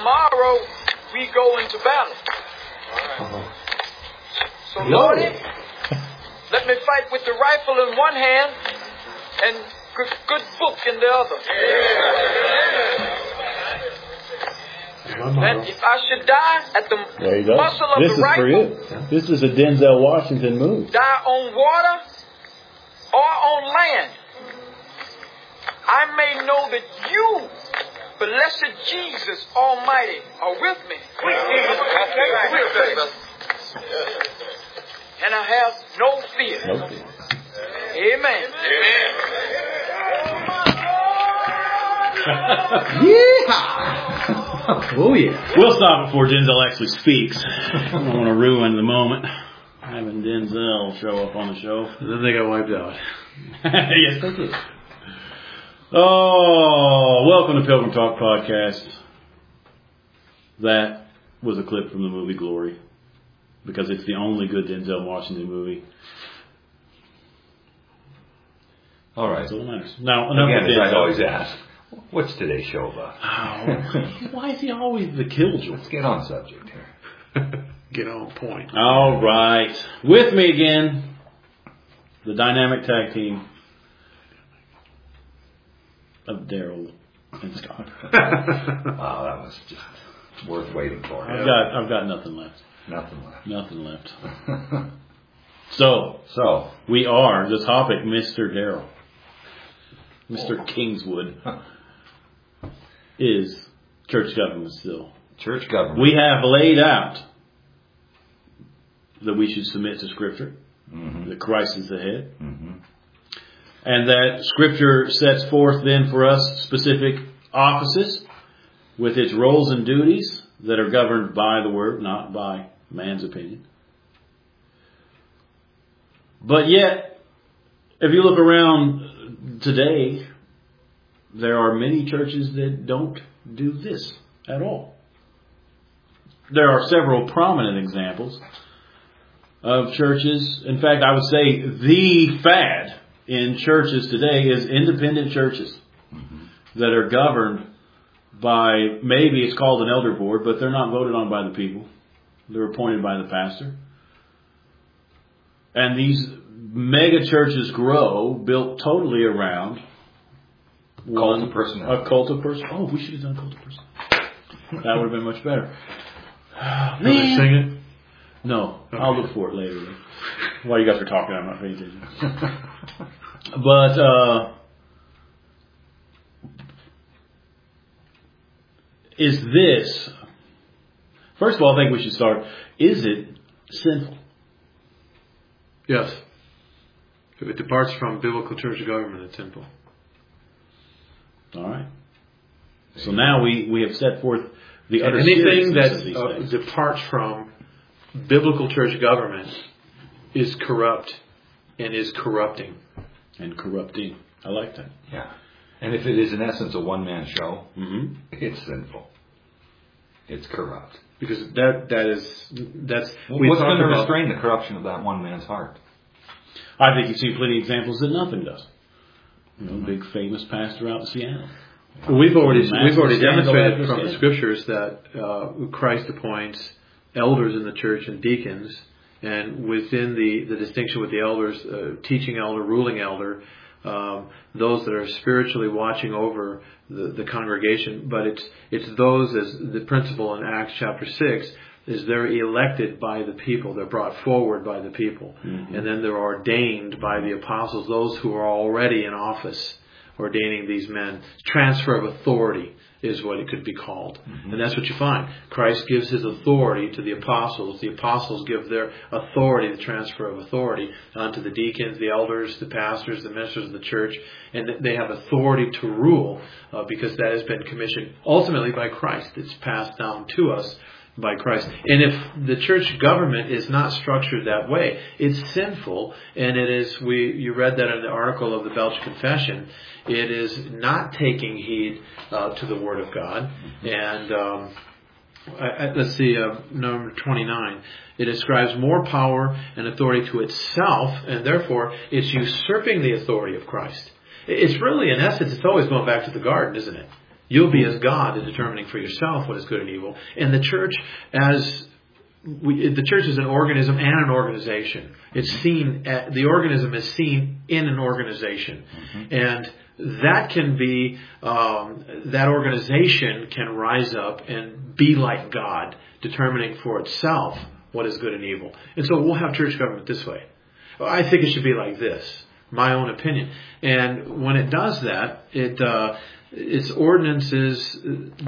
tomorrow we go into battle. So, Lordy, let me fight with the rifle in one hand and good book in the other. And if I should die at the muscle of the rifle, this is a Denzel Washington move. Die on water or on land, I may know that you, blessed Jesus Almighty, are with me. And I have no fear. Amen. Yeah. Oh yeah. We'll stop before Denzel actually speaks. I don't want to ruin the moment. Having Denzel show up on the show. And then they got wiped out. Yes, they did. Oh, welcome to Pilgrim Talk Podcast. That was a clip from the movie Glory, because it's the only good Denzel Washington movie. All right. That's all that matters. Now, again, as I always ask, what's today's show about? Oh, why is he always the killjoy? Let's get on subject here. Get on point. All right. With me again, the dynamic tag team of Daryl and Scott. Wow, that was just worth waiting for. I've got nothing left. Nothing left. So we are the topic, Mr. Daryl. Mr. Kingswood is church government still. Church government. We have laid out that we should submit to Scripture, that Christ is the head, and that Scripture sets forth then for us specific offices with its roles and duties that are governed by the Word, not by man's opinion. But yet, if you look around today, there are many churches that don't do this at all. There are several prominent examples of churches. In fact, I would say the fad in churches today is independent churches that are governed by, maybe it's called an elder board, but they're not voted on by the people. They're appointed by the pastor. And these mega churches grow, built totally around a cult of personality. A cult of person. Oh, we should have done cult of personality. That would have been much better. Can I sing it? No, okay. I'll look for it later. While you guys are talking, I'm not paying attention. But is this? First of all, I think we should start. Is it sinful? Yes. If it departs from biblical church government, it's sinful. All right. So now we have set forth the other anything that departs from biblical church government is corrupt and is corrupting. And corrupting. I like that. Yeah. And if it is in essence a one-man show, it's sinful. It's corrupt. Because that's what's going to restrain the corruption of that one man's heart? I think you've seen plenty of examples that nothing does. Big famous pastor out in Seattle. Well, we've already demonstrated from the Scriptures that Christ appoints elders in the church and deacons, and within the distinction with the elders, teaching elder, ruling elder, those that are spiritually watching over the congregation. But it's those, as the principle in Acts chapter 6, is they're elected by the people. They're brought forward by the people. And then they're ordained by the apostles, those who are already in office, ordaining these men. Transfer of authority is what it could be called. And that's what you find. Christ gives His authority to the apostles. The apostles give their authority, the transfer of authority, onto the deacons, the elders, the pastors, the ministers of the church. And they have authority to rule because that has been commissioned ultimately by Christ. It's passed down to us by Christ. And if the church government is not structured that way, it's sinful, and it is, you read that in the article of the Belch Confession, it is not taking heed to the Word of God. And let's see, number 29, it ascribes more power and authority to itself, and therefore it's usurping the authority of Christ. It's really, in essence, it's always going back to the garden, isn't it? You'll be as God in determining for yourself what is good and evil. And the church, the church is an organism and an organization. It's seen. The organism is seen in an organization, and that can be that organization can rise up and be like God, determining for itself what is good and evil. And so we'll have church government this way. I think it should be like this. My own opinion. And when it does that, its ordinances,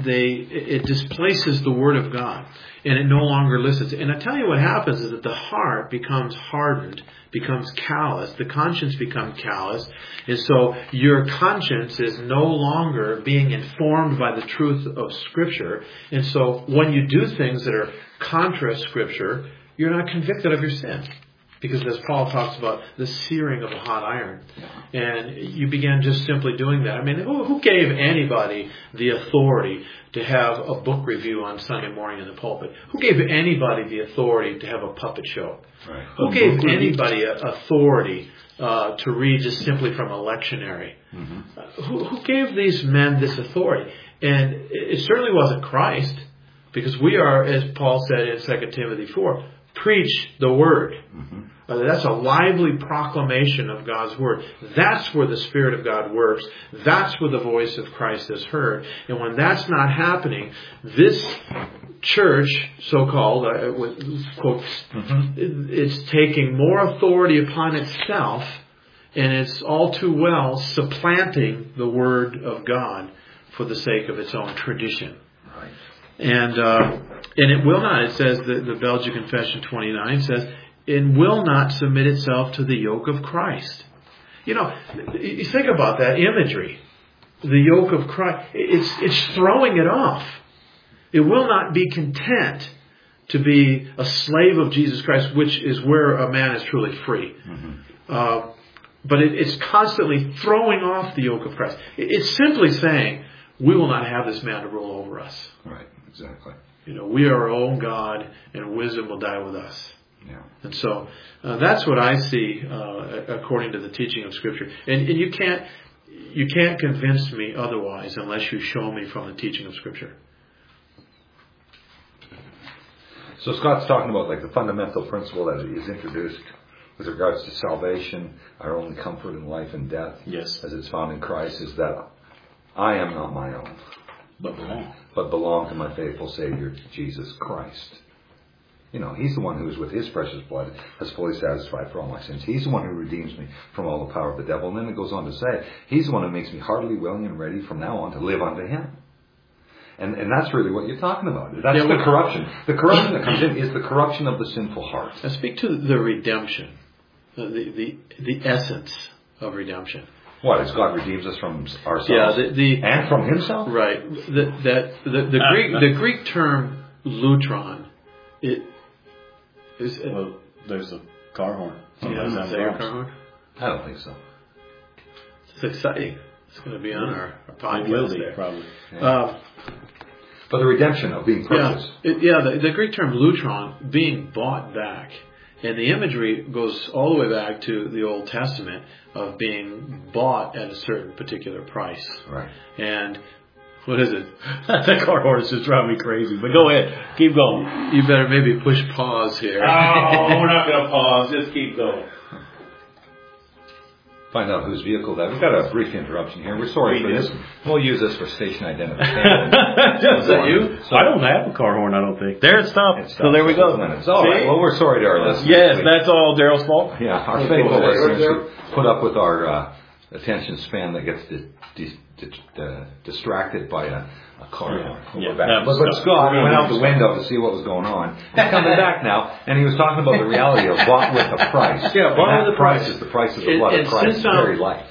it displaces the Word of God, and it no longer listens. And I tell you what happens is that the heart becomes hardened, becomes callous. The conscience becomes callous, and so your conscience is no longer being informed by the truth of Scripture. And so when you do things that are contra Scripture, you're not convicted of your sin. Because as Paul talks about the searing of a hot iron. And you began just simply doing that. I mean, who gave anybody the authority to have a book review on Sunday morning in the pulpit? Who gave anybody the authority to have a puppet show? Right. Who gave anybody authority to read just simply from a lectionary? Who gave these men this authority? And it certainly wasn't Christ. Because we are, as Paul said in 2 Timothy 4, preach the Word. That's a lively proclamation of God's Word. That's where the Spirit of God works. That's where the voice of Christ is heard. And when that's not happening, this church, so-called, with quotes, it's taking more authority upon itself, and it's all too well supplanting the Word of God for the sake of its own tradition. Right. And it will not. It says the Belgian Confession 29 says, "and will not submit itself to the yoke of Christ." You know, you think about that imagery. The yoke of Christ. It's throwing it off. It will not be content to be a slave of Jesus Christ, which is where a man is truly free. But it's constantly throwing off the yoke of Christ. It's simply saying, we will not have this man to rule over us. Right. Exactly. You know, we are our own God, and wisdom will die with us. Yeah. And so that's what I see according to the teaching of Scripture. And you can't convince me otherwise unless you show me from the teaching of Scripture. So Scott's talking about like the fundamental principle that is introduced with regards to salvation, our only comfort in life and death, Yes. as it's found in Christ, is that I am not my own, but belong to my faithful Savior, Jesus Christ. You know, He's the one who is with His precious blood has fully satisfied for all my sins. He's the one who redeems me from all the power of the devil. And then it goes on to say, He's the one who makes me heartily willing and ready from now on to live unto Him. And that's really what you're talking about. That's the corruption. The corruption that comes in is the corruption of the sinful heart. Now speak to the redemption, the essence of redemption. What, as God redeems us from ourselves and from Himself? Right. The Greek term lutron, it is. Well, there's a car horn. Is that your car horn? I don't think so. It's exciting. It's going to be on our podcast. It will be, there. probably. Yeah. But the redemption of being purchased. The Greek term lutron, being bought back. And the imagery goes all the way back to the Old Testament of being bought at a certain particular price. Right. And what is it? That car horn is just driving me crazy. But go ahead. Keep going. You better maybe push pause here. Oh, we're not going to pause. Just keep going. Find out whose vehicle that. We've got a brief interruption here. We're sorry for this. We'll use this for station identification. Is that you? So I don't have a car horn, I don't think. There it stopped. So there we go. It's all right. Well, we're sorry to our listeners. Yes, that's all Daryl's fault. Yeah, our faithful listeners who put up with our attention span that gets distracted by a car horn. Yeah. But Scott went out the window to see what was going on. He's coming back now, and he was talking about the reality of bought with a price. Yeah, bought with a price. Is the price of the blood of Christ's very life.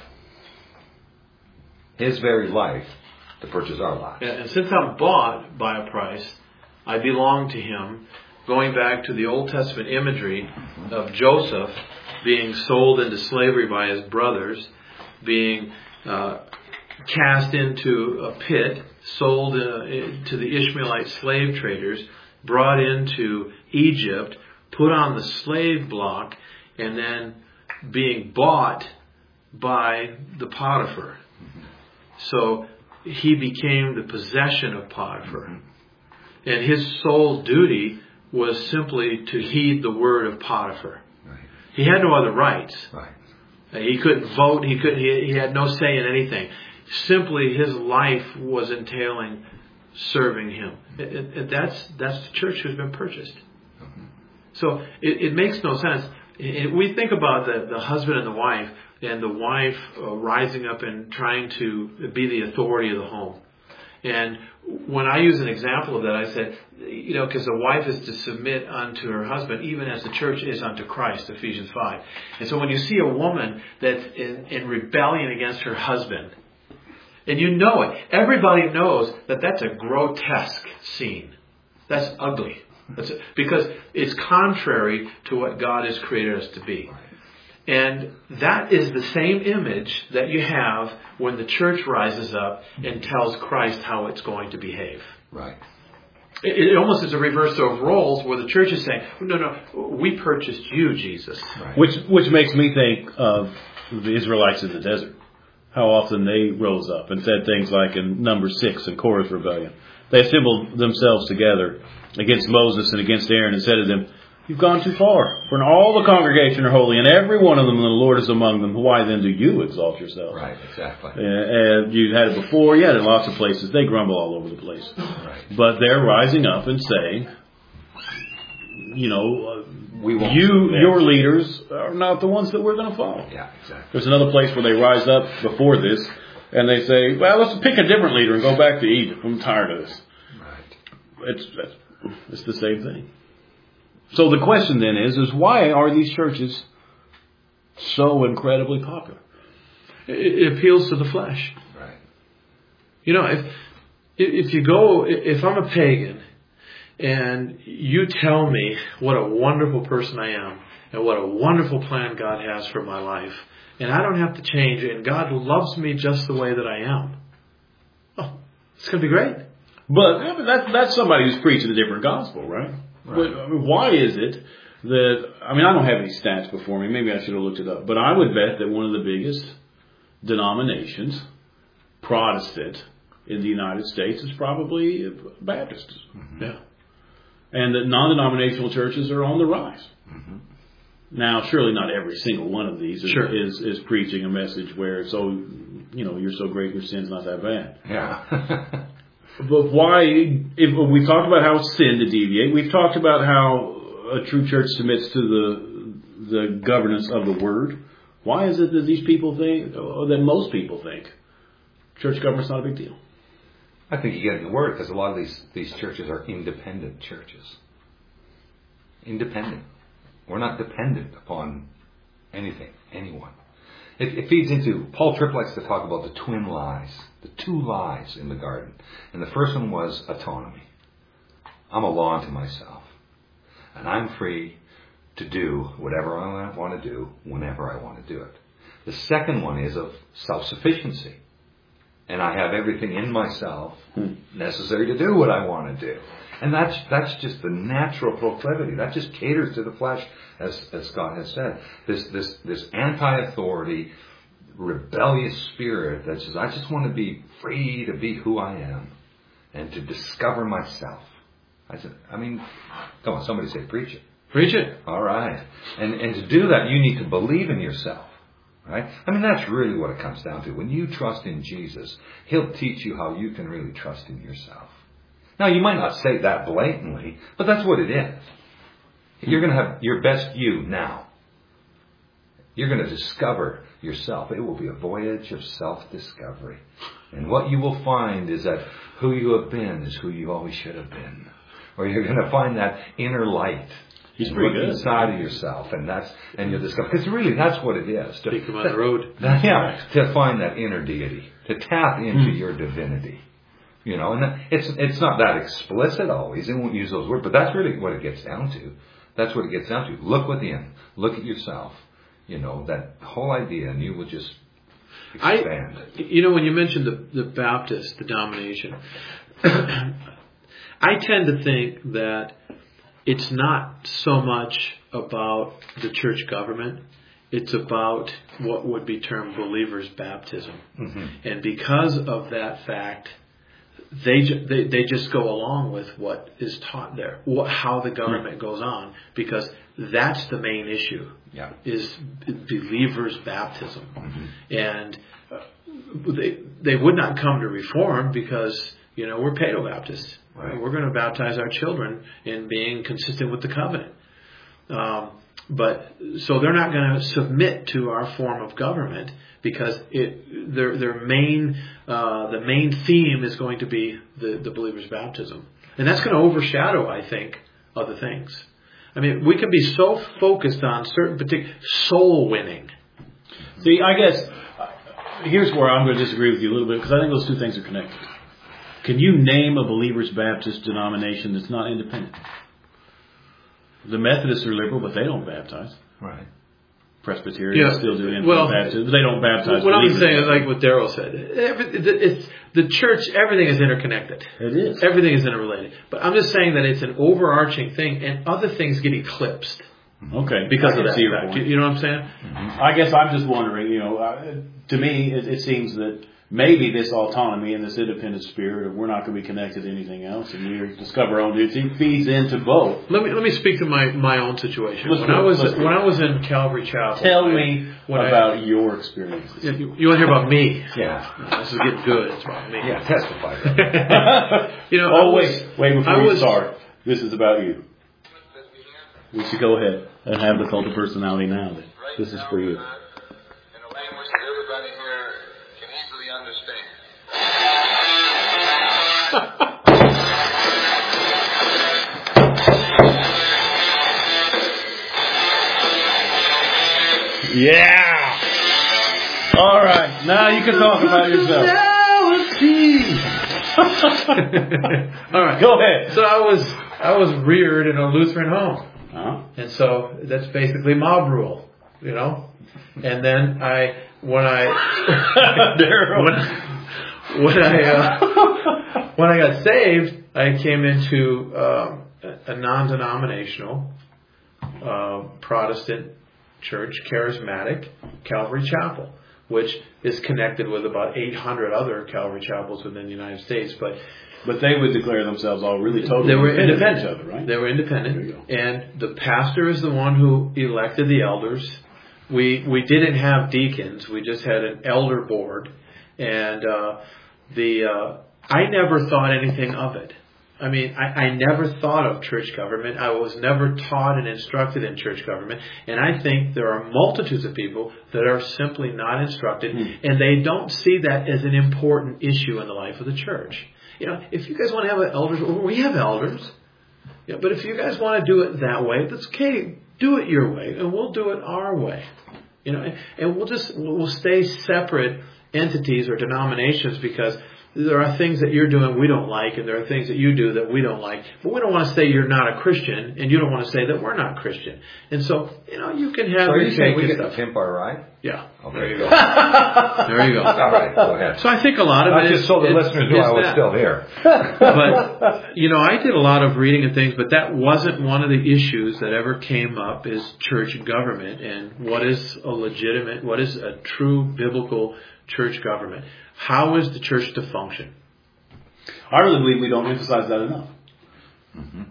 His very life to purchase our lives. Yeah, and since I'm bought by a price, I belong to Him. Going back to the Old Testament imagery of Joseph being sold into slavery by his brothers, being cast into a pit, sold to the Ishmaelite slave traders, brought into Egypt, put on the slave block, and then being bought by the Potiphar. So he became the possession of Potiphar. And his sole duty was simply to heed the word of Potiphar. Right. He had no other rights. Right. He couldn't vote. He had no say in anything. Simply his life was entailing serving him. And that's the church who's been purchased. So it makes no sense. We think about the husband and the wife rising up and trying to be the authority of the home. And when I use an example of that, I said, because the wife is to submit unto her husband, even as the church is unto Christ, Ephesians 5. And so when you see a woman that's in rebellion against her husband, and you know it, everybody knows that that's a grotesque scene. That's ugly. Because it's contrary to what God has created us to be. And that is the same image that you have when the church rises up and tells Christ how it's going to behave. Right. It almost is a reverse of roles where the church is saying, no, we purchased you, Jesus. Right. Which makes me think of the Israelites in the desert. How often they rose up and said things like in Numbers 6 in Korah's rebellion. They assembled themselves together against Moses and against Aaron and said to them, "You've gone too far, for all the congregation are holy, and every one of them, the Lord is among them. Why then do you exalt yourself?" Right, exactly. And you had it before, you had it in lots of places. They grumble all over the place. Right. But they're rising up and saying, your leaders are not the ones that we're going to follow. Yeah, exactly. There's another place where they rise up before this, and they say, well, let's pick a different leader and go back to Egypt. I'm tired of this. Right. It's the same thing. So the question then is why are these churches so incredibly popular? It appeals to the flesh. Right. If I'm a pagan and you tell me what a wonderful person I am and what a wonderful plan God has for my life, and I don't have to change, and God loves me just the way that I am, it's going to be great. But that's somebody who's preaching a different gospel, right? Right. But why is it that, I don't have any stats before me, maybe I should have looked it up, but I would bet that one of the biggest denominations, Protestant, in the United States is probably Baptist. Mm-hmm. Yeah. And that non-denominational churches are on the rise. Mm-hmm. Now, surely not every single one of these is preaching a message where you're so great, your sin's not that bad. Yeah. But why, if we've talked about how it's sin to deviate, we've talked about how a true church submits to the governance of the Word. Why is it that these people think, or that most people think, church government's not a big deal? I think you get in the Word because a lot of these churches are independent churches. Independent. We're not dependent upon anything, anyone. It feeds into, Paul Tripp likes to talk about the twin lies, the two lies in the garden. And the first one was autonomy. I'm a law unto myself. And I'm free to do whatever I want to do, whenever I want to do it. The second one is of self-sufficiency. And I have everything in myself necessary to do what I want to do. And that's just the natural proclivity. That just caters to the flesh, as Scott has said. This anti-authority, rebellious spirit that says, I just want to be free to be who I am and to discover myself. Come on, somebody say, preach it. Preach it. All right. And to do that, you need to believe in yourself. Right? That's really what it comes down to. When you trust in Jesus, He'll teach you how you can really trust in yourself. Now, you might not say that blatantly, but that's what it is. You're going to have your best you now. You're going to discover yourself. It will be a voyage of self-discovery. And what you will find is that who you have been is who you always should have been. Or you're going to find that inner light. He's pretty good. Inside of yourself, and you'll discover, because really that's what it is. Take him on the road. To find that inner deity, to tap into your divinity. And it's not that explicit always. It won't use those words, but that's really what it gets down to. That's what it gets down to. Look within. Look at yourself. That whole idea, and you will just expand. When you mentioned the Baptist denomination, I tend to think that it's not so much about the church government It's about what would be termed believer's baptism. Mm-hmm. And because of that fact, they just go along with what is taught there, how the government goes on, because that's the main issue, is believer's baptism. Mm-hmm. And they would not come to Reform because, we're Paedo-Baptists. Right. We're going to baptize our children in being consistent with the covenant. But so they're not going to submit to our form of government because their main the main theme is going to be the believer's baptism, and that's going to overshadow, I think, other things. I mean, we can be so focused on certain particular soul winning. See, I guess here's where I'm going to disagree with you a little bit, because I think those two things are connected. Can you name a believer's Baptist denomination that's not independent? The Methodists are liberal, but they don't baptize. Right. Presbyterians still do infant baptism, but they don't baptize. What I'm saying is like what Darrell said. It's the church. Everything is interconnected. It is. Everything is interrelated. But I'm just saying that it's an overarching thing, and other things get eclipsed. Okay. Because of that fact. You know what I'm saying? Mm-hmm. I guess I'm just wondering, to me, it seems that maybe this autonomy and this independent spirit, we're not going to be connected to anything else, and we discover our own duty, feeds into both. Let me speak to my own situation. When I was in Calvary Chapel. Tell me about your experiences. You want to hear about me? Yeah. This is getting good. It's about me. Yeah, testify. Wait before you start. This is about you. We should go ahead and have the cult of personality now. This is for you. Yeah. All right. Now you can talk about yourself. All right. Go ahead. So I was reared in a Lutheran home, uh-huh. and so that's basically mob rule, And then when I got saved, I came into a non-denominational Protestant church, charismatic, Calvary Chapel, which is connected with about 800 other Calvary Chapels within the United States. But they would declare themselves all really totally they were independent. Of each other, right? They were independent. And the pastor is the one who elected the elders. We didn't have deacons. We just had an elder board. And I never thought anything of it. I mean, I never thought of church government. I was never taught and instructed in church government. And I think there are multitudes of people that are simply not instructed, and they don't see that as an important issue in the life of the church. If you guys want to have elders, we have elders. But if you guys want to do it that way, that's okay. Do it your way, and we'll do it our way. And we'll stay separate entities or denominations, because there are things that you're doing we don't like, and there are things that you do that we don't like. But we don't want to say you're not a Christian, and you don't want to say that we're not Christian. And so, you can have... So are you saying we get to pimp our ride? Yeah. Okay. There you go. There you go. All right, go ahead. So I think a lot of it is... Just so the listeners knew I was still here. But, I did a lot of reading and things, but that wasn't one of the issues that ever came up, is church government and what is a true biblical church government. How is the church to function? I really believe we don't emphasize that enough. Mm-hmm.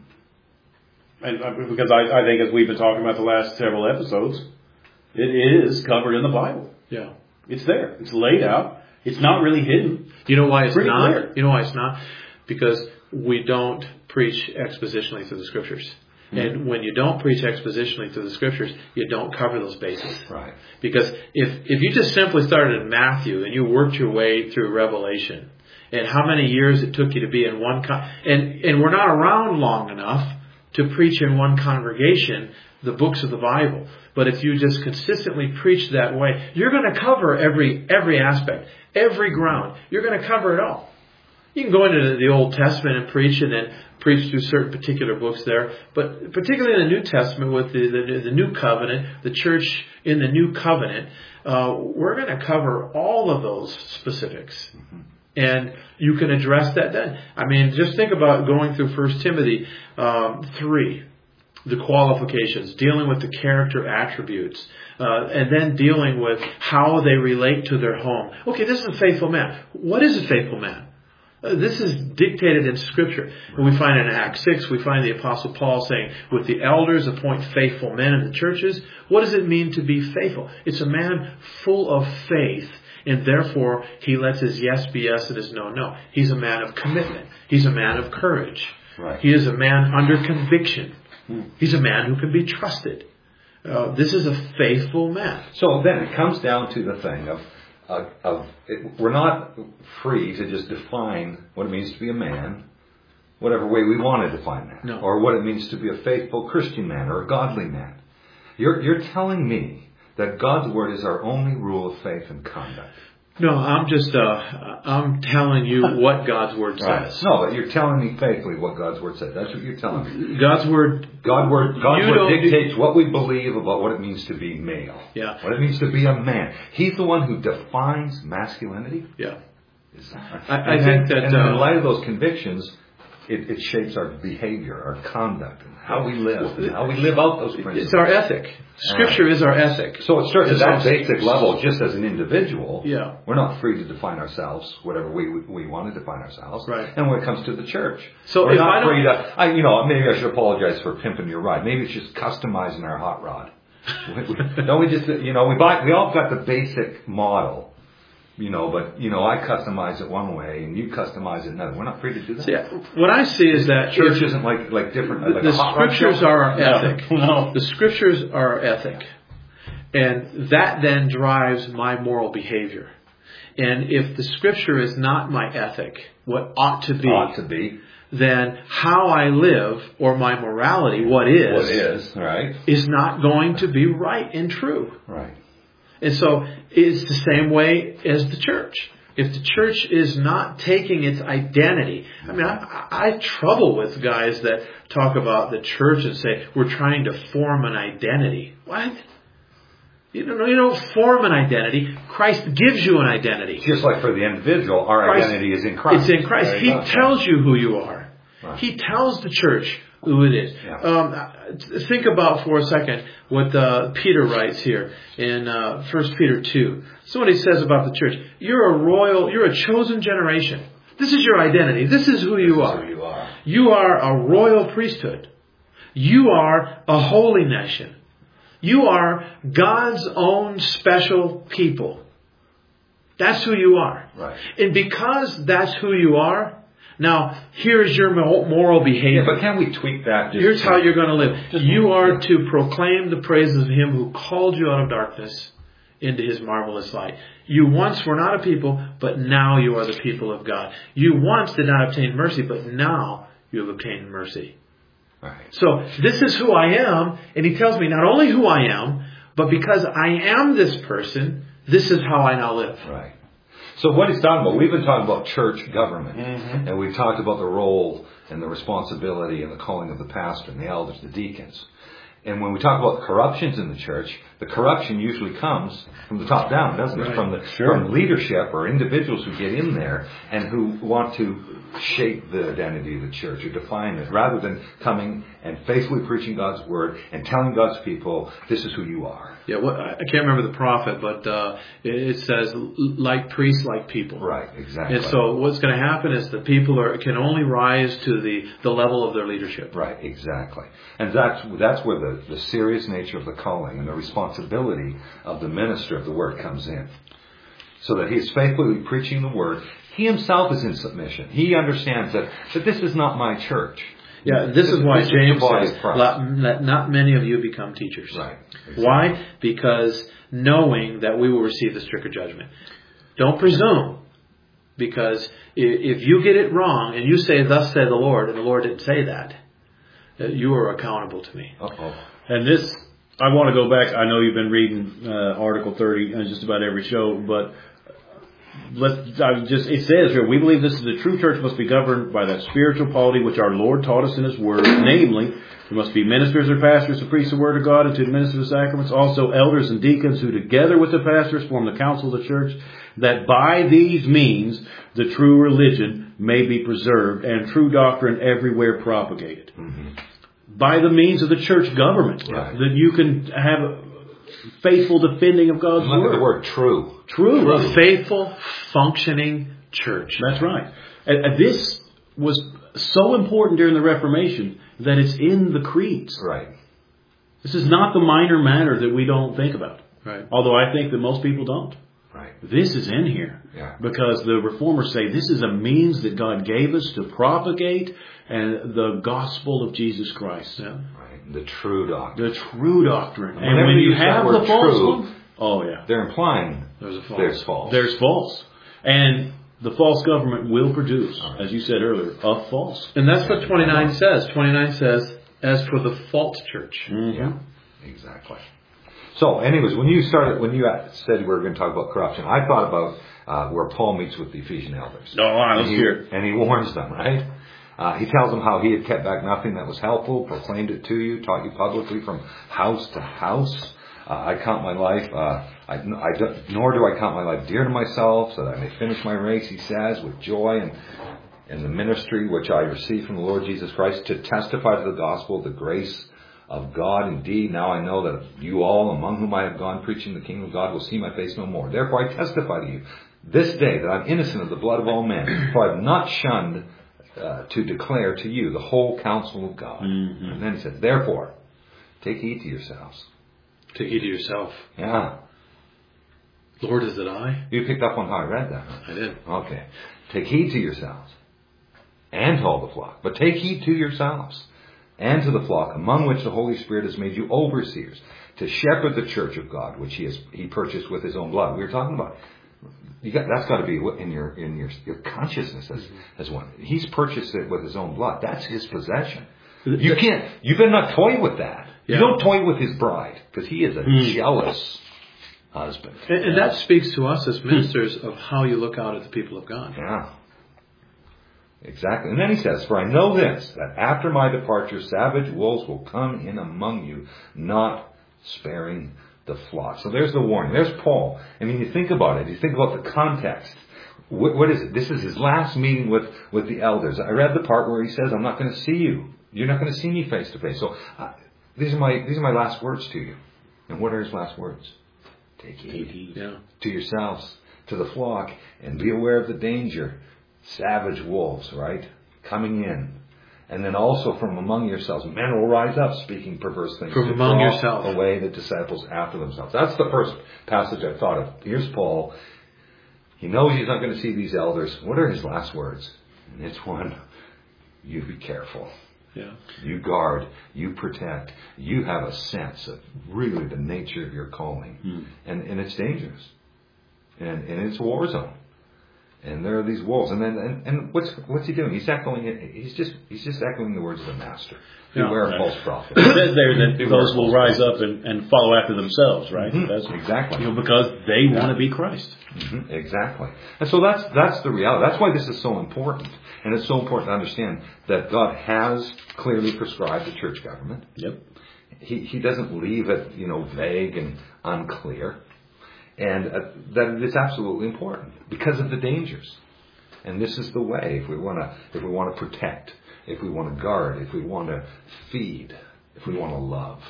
And because I think, as we've been talking about the last several episodes, it is covered in the Bible. Yeah. It's there. It's laid out. It's not really hidden. You know why it's not? Clear. You know why it's not? Because we don't preach expositionally through the Scriptures. Mm-hmm. And when you don't preach expositionally through the Scriptures, you don't cover those bases. Right. Because if you just simply started in Matthew and you worked your way through Revelation, and how many years it took you to be in one... and we're not around long enough to preach in one congregation the books of the Bible. But if you just consistently preach that way, you're going to cover every aspect, every ground. You're going to cover it all. You can go into the Old Testament and preach, and then preach through certain particular books there. But particularly in the New Testament with the New Covenant, the church in the New Covenant, we're going to cover all of those specifics. Mm-hmm. And you can address that then. I mean, just think about going through 1 Timothy 3. the qualifications, dealing with the character attributes, and then dealing with how they relate to their home. Okay, this is a faithful man. What is a faithful man? This is dictated in Scripture. And we find in Acts 6, we find the Apostle Paul saying, with the elders appoint faithful men in the churches. What does it mean to be faithful? It's a man full of faith, and therefore he lets his yes be yes and his no, no. He's a man of commitment. He's a man of courage. Right. He is a man under conviction. He's a man who can be trusted. This is a faithful man. So then it comes down to the thing of we're not free to just define what it means to be a man, whatever way we want to define that, No. or what it means to be a faithful Christian man or a godly man. You're telling me that God's word is our only rule of faith and conduct. No, I'm telling you what God's word Right. says. No, but you're telling me faithfully what God's word says. That's what you're telling me. God's word God's word don't dictates what we believe about what it means to be male. Yeah. What it means to be a man. He's the one who defines masculinity. Yeah. Is that right? I think that and in light of those convictions, it shapes our behavior, our conduct, and how we live, and how we live out those principles. it's our ethic. Scripture is our ethic. So it starts at It's that also- basic level, just as an individual. Yeah. We're not free to define ourselves, whatever we want to define ourselves. Right. And when it comes to the church, So we're if not I don't- free to. Maybe I should apologize for pimping your ride. Maybe it's just customizing our hot rod. Don't we just? We all got the basic model. But I customize it one way and you customize it another. We're not free to do that. See, what I see is that Church isn't like different. Like the a hot rod Scriptures show. are our ethic. No. The Scriptures are our ethic. And that then drives my moral behavior. And if the Scripture is not my ethic, what ought to be, then how I live, or my morality, what is, right? is not going to be right and true. Right. And so it's the same way as the church. If the church is not taking its identity, I trouble with guys that talk about the church and say, we're trying to form an identity. What? You don't form an identity. Christ gives you an identity. Just like for the individual, our identity is in Christ. It's in Christ. He tells you who you are. Right. He tells the church who it is. Yeah. Think about for a second what Peter writes here in 1 Peter 2. So what he says about the church. You're a chosen generation. This is your identity. This is who you are. You are a royal priesthood. You are a holy nation. You are God's own special people. That's who you are. Right. And because that's who you are, now, here's your moral behavior. Yeah, but can we tweak that? Here's how you're going to live. You are to proclaim the praises of Him who called you out of darkness into His marvelous light. You once were not a people, but now you are the people of God. You once did not obtain mercy, but now you have obtained mercy. Right. So, this is who I am, and He tells me not only who I am, but because I am this person, this is how I now live. Right. So what he's talking about, we've been talking about church government, and we've talked about the role and the responsibility and the calling of the pastor and the elders, the deacons. And when we talk about corruptions in the church, the corruption usually comes from the top down, doesn't it? Right. From leadership or individuals who get in there and who want to shape the identity of the church or define it, rather than coming and faithfully preaching God's word and telling God's people, this is who you are. Yeah, I can't remember the prophet, but it says, like priests, like people. Right, exactly. And so what's going to happen is the people can only rise to the level of their leadership. Right, exactly. And that's where the serious nature of the calling and the responsibility of the minister of the word comes in. So that he is faithfully preaching the word. He himself is in submission. He understands that this is not my church. Yeah, this is why James says, Christ. let not many of you become teachers. Right. Exactly. Why? Because knowing that we will receive the stricter judgment. Don't presume. Because if you get it wrong and you say, thus said the Lord, and the Lord didn't say that, you are accountable to me. Uh-oh. And this, I want to go back. I know you've been reading Article 30 on just about every show, but it says here, we believe this is the true church must be governed by that spiritual polity which our Lord taught us in His Word. Namely, there must be ministers or pastors to preach the Word of God and to administer the sacraments. Also elders and deacons who together with the pastors form the council of the church, that by these means the true religion may be preserved and true doctrine everywhere propagated. Mm-hmm. by the means of the church government. Right. That you can have faithful defending of God's Look at word. the word true. True. A faithful, functioning church. That's right. And this was so important during the Reformation that it's in the creeds. Right. This is not the minor matter that we don't think about. Right. Although I think that most people don't. Right. This is in here. Yeah. Because the Reformers say this is a means that God gave us to propagate and the gospel of Jesus Christ. Yeah. Right. The true doctrine. The true doctrine. And Whenever when you use that have word the false true, one, oh yeah. They're implying There's a false. there's false. There's false. And the false government will produce, right. as you said earlier, a false. And that's what 29 says. 29 says, as for the false church. Mm-hmm. Yeah. Exactly. So, anyways, when you said we were going to talk about corruption, I thought about where Paul meets with the Ephesian elders. Let's hear it. And he warns them, right? He tells them how he had kept back nothing that was helpful, proclaimed it to you, taught you publicly from house to house. I count my life, nor do I count my life dear to myself, so that I may finish my race, he says, with joy and the ministry which I received from the Lord Jesus Christ, to testify to the gospel of the grace of God. Indeed, now I know that you all, among whom I have gone preaching the kingdom of God, will see my face no more. Therefore I testify to you this day that I'm innocent of the blood of all men, for I have not shunned to declare to you the whole counsel of God. Mm-hmm. And then he said, therefore, take heed to yourselves. Take heed to yourself. Yeah. Lord, is it I? You picked up on how I read that. Huh? I did. Okay. Take heed to yourselves and to all the flock. But take heed to yourselves and to the flock, among which the Holy Spirit has made you overseers, to shepherd the church of God, which he purchased with his own blood. We were talking about. That's got to be in your consciousness as one. He's purchased it with his own blood. That's his possession. You better not toy with that. Yeah. You don't toy with his bride, because he is a jealous husband. And that speaks to us as ministers of how you look out at the people of God. Yeah. Exactly. And then he says, for I know this, that after my departure, savage wolves will come in among you, not sparing the flock. So there's the warning. There's Paul. I mean, you think about it. You think about the context. What is it? This is his last meeting with the elders. I read the part where he says, I'm not going to see you. You're not going to see me face to face. So these are my last words to you. And what are his last words? Take heed to yourselves, to the flock, and be aware of the danger. Savage wolves, right? Coming in. And then also from among yourselves, men will rise up speaking perverse things. From among yourselves. Away the disciples after themselves. That's the first passage I thought of. Here's Paul. He knows he's not going to see these elders. What are his last words? And it's one, you be careful. Yeah. You guard, you protect, you have a sense of really the nature of your calling. And it's dangerous. And it's a war zone. And there are these wolves. And what's he doing? He's echoing it. He's just echoing the words of the master. Beware of false prophets. It says there that those will rise up and follow after themselves, right? Mm-hmm. That's, exactly. Because they want to be Christ. Mm-hmm. Exactly. And so that's the reality. That's why this is so important. And it's so important to understand that God has clearly prescribed the church government. Yep. He doesn't leave it, vague and unclear. And that it's absolutely important because of the dangers. And this is the way if we want to protect, if we want to guard, if we want to feed, if we want to love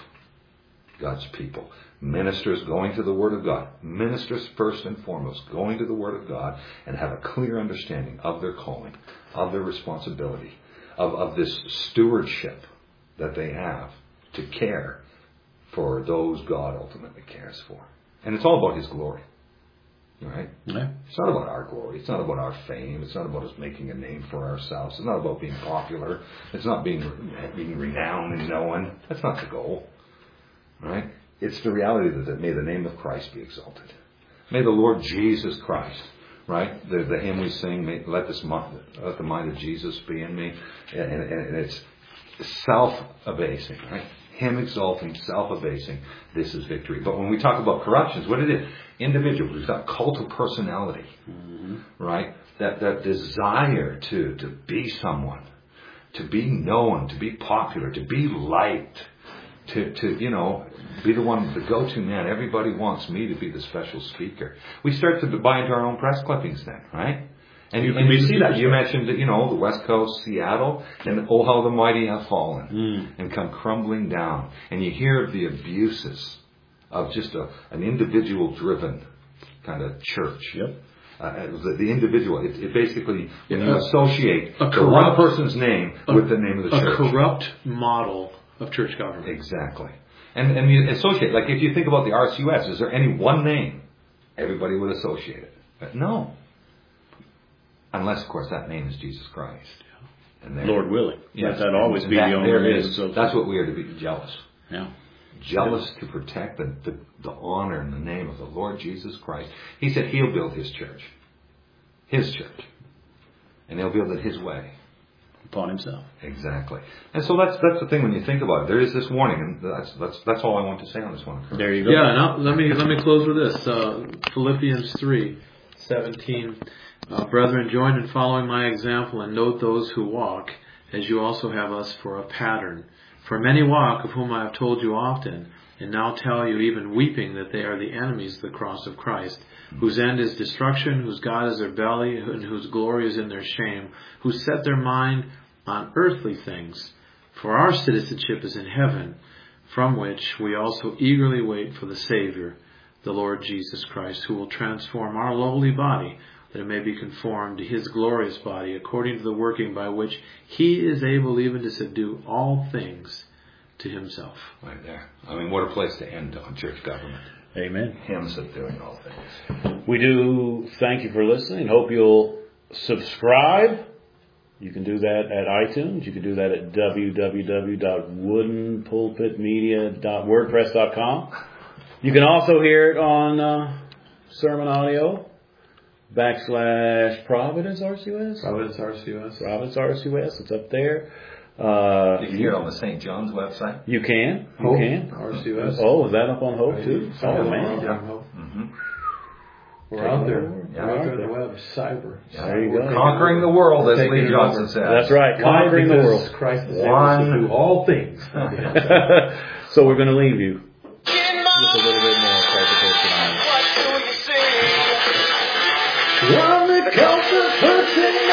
God's people. Ministers going to the Word of God. Ministers first and foremost going to the Word of God and have a clear understanding of their calling, of their responsibility, of this stewardship that they have to care for those God ultimately cares for. And it's all about His glory. Right? Yeah. It's not about our glory. It's not about our fame. It's not about us making a name for ourselves. It's not about being popular. It's not being renowned and known. That's not the goal. Right? It's the reality that may the name of Christ be exalted. May the Lord Jesus Christ, right? The hymn we sing, let the mind of Jesus be in me. And it's self-abasing, right? Him exalting, self-abasing, this is victory. But when we talk about corruptions, what it is? Individuals who've got cult of personality, right? That desire to be someone, to be known, to be popular, to be liked, to be the one, the go-to man. Everybody wants me to be the special speaker. We start to buy into our own press clippings then, right? And you see that. You mentioned, the West Coast, Seattle, and oh, how the mighty have fallen and come crumbling down. And you hear of the abuses of just an individual-driven kind of church. Yep. The individual, it basically, when you associate the one person's name with the name of the church. A corrupt model of church government. Exactly. And you associate, like if you think about the RCUS, is there any one name everybody would associate it? But no. Unless, of course, that name is Jesus Christ. And Lord willing. Yes. That'd always be the only name. That's what we are to be jealous. Yeah. Jealous to protect the honor and the name of the Lord Jesus Christ. He said He'll build His church. His church. And He'll build it His way. Upon Himself. Exactly. And so that's the thing when you think about it. There is this warning, and that's all I want to say on this one. There you go. Yeah, now let me close with this. Philippians 3:17. Brethren, join in following my example and note those who walk, as you also have us for a pattern. For many walk, of whom I have told you often, and now tell you even weeping that they are the enemies of the cross of Christ, whose end is destruction, whose God is their belly, and whose glory is in their shame, who set their mind on earthly things. For our citizenship is in heaven, from which we also eagerly wait for the Savior, the Lord Jesus Christ, who will transform our lowly body, that it may be conformed to His glorious body, according to the working by which He is able even to subdue all things to Himself. Right there. I mean, what a place to end on church government. Amen. Him subduing all things. We do thank you for listening. Hope you'll subscribe. You can do that at iTunes. You can do that at www.woodenpulpitmedia.wordpress.com. You can also hear it on Sermon Audio / Providence RCUS. Providence RCUS. Providence RCUS. It's up there. You can hear it on the St. John's website. You can. Hope, You can. RCUS. Oh, is that up on Hope too? Oh, man. Yeah. Mm-hmm. We're out there. Yeah, We're out there in the web. Cyber. Yeah. There you go. Conquering the world, as Lee Johnson says. That's right. Conquering the world. Christ is able to do all things. So we're going to leave you with a little bit more clarification. What do you see? When the culture's hurting